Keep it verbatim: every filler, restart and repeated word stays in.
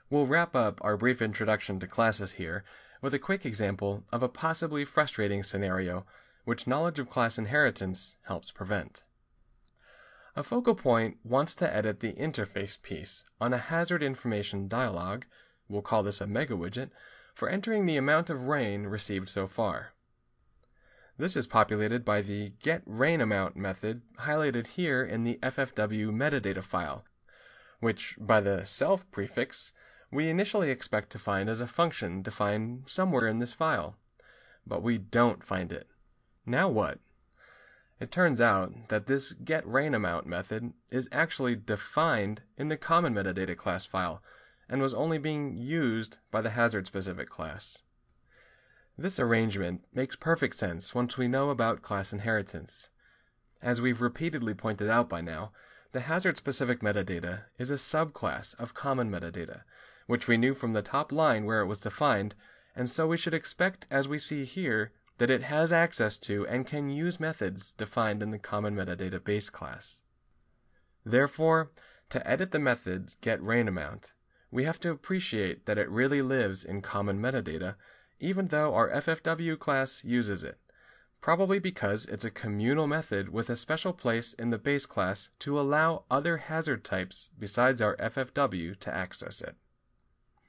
We'll wrap up our brief introduction to classes here with a quick example of a possibly frustrating scenario which knowledge of class inheritance helps prevent. A focal point wants to edit the interface piece on a hazard information dialog, we'll call this a mega widget, for entering the amount of rain received so far. This is populated by the getRainAmount method highlighted here in the F F W metadata file, which, by the self prefix, we initially expect to find as a function defined somewhere in this file. But we don't find it. Now what? It turns out that this getRainAmount method is actually defined in the common metadata class file and was only being used by the hazard-specific class. This arrangement makes perfect sense once we know about class inheritance. As we've repeatedly pointed out by now, the hazard-specific metadata is a subclass of common metadata, which we knew from the top line where it was defined, and so we should expect, as we see here, that it has access to and can use methods defined in the common metadata base class. Therefore, to edit the method getRainAmount, we have to appreciate that it really lives in common metadata, even though our F F W class uses it, probably because it's a communal method with a special place in the base class to allow other hazard types besides our F F W to access it.